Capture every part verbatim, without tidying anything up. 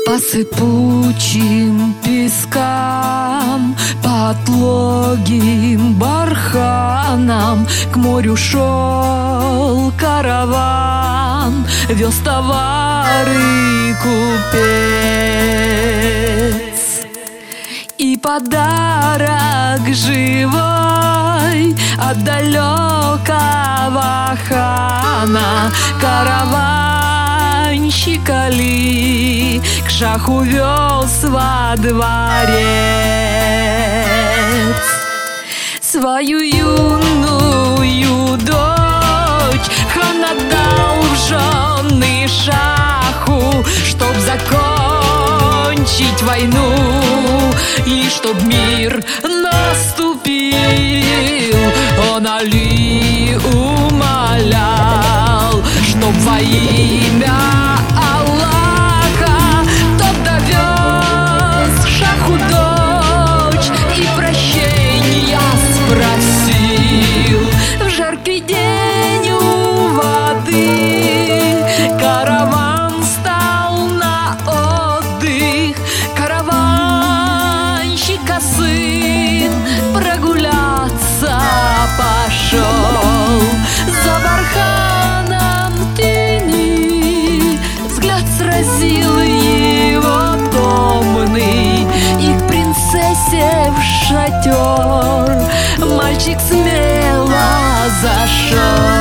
По сыпучим пескам, по отлогим барханам к морю шел караван, вез товары купец. И подарок живой от далекого хана караванщик Али к шаху вез во дворец. Свою юную дочь хан отдал в жены шаху, чтоб закончить войну и чтоб мир наступил. Он Али умолял, чтоб во имя Аллаха тот довез шаху дочь и прощения спросил. В жаркий день у воды караван стал на отдых. Караванщика сын прогуляться пошел. За барханом тени взгляд сразил его томный, и к принцессе в шатер мальчик смело зашел.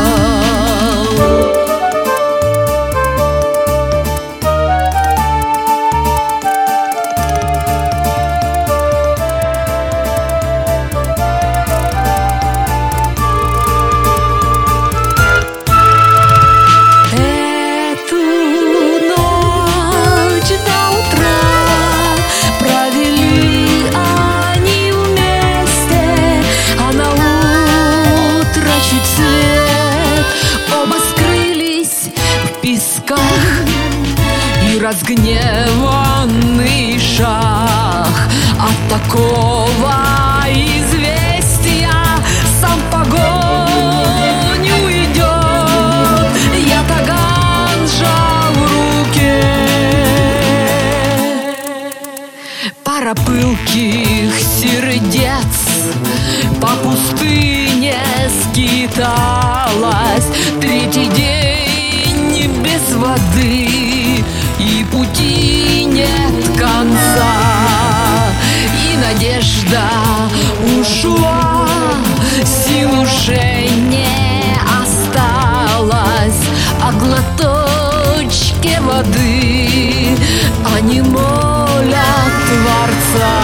И разгневанный шах от такого известия сам в погоню идет. Ятаган сжал в руке. Пара пылких сердец по пустыне скиталась. Третий день без воды, и пути нет конца, и надежда ушла, сил уже не осталось. О глоточке воды они молят Творца.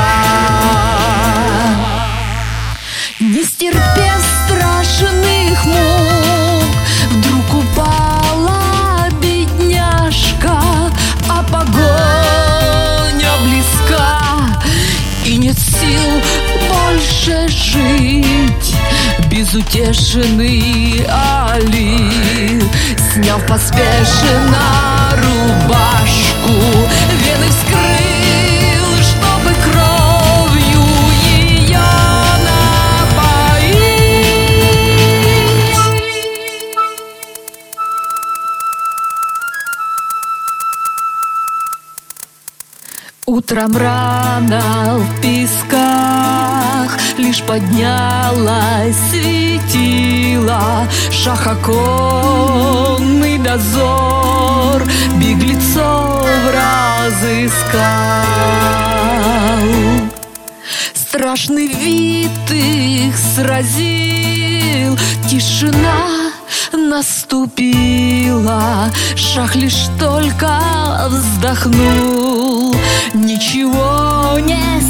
Не стерпев страшных мук, вдруг упала бедняжка, а погоня близка, и нет сил больше жить. Безутешный Али, сняв поспешно рубашку, вены вскрыл, чтобы кровью ее напоить. Утром рано в песках лишь поднялась светила. Шах оконный дозор беглецов разыскал. Страшный вид их сразил, тишина наступила. Шах лишь только вздохнул, ничего не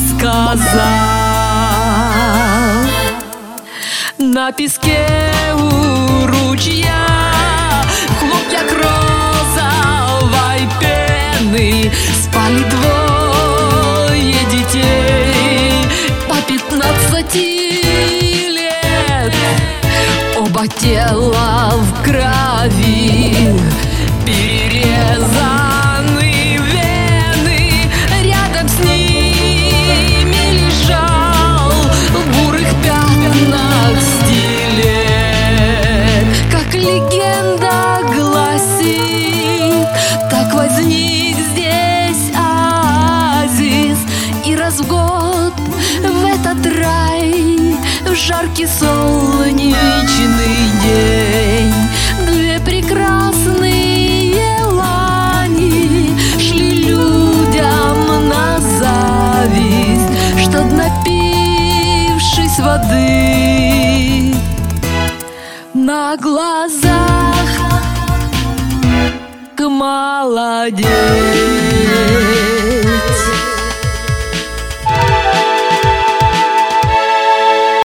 сказал. На песке у ручья хлопья розовой пены спали двое детей по пятнадцати лет. Оба тела в крови, перерезаны вены. Рядом с ними лежал в бурых пятнах стилет, как легенда жаркий солнечный день две прекрасные лани шли людям на зависть, что, напившись воды, на глазах молодец.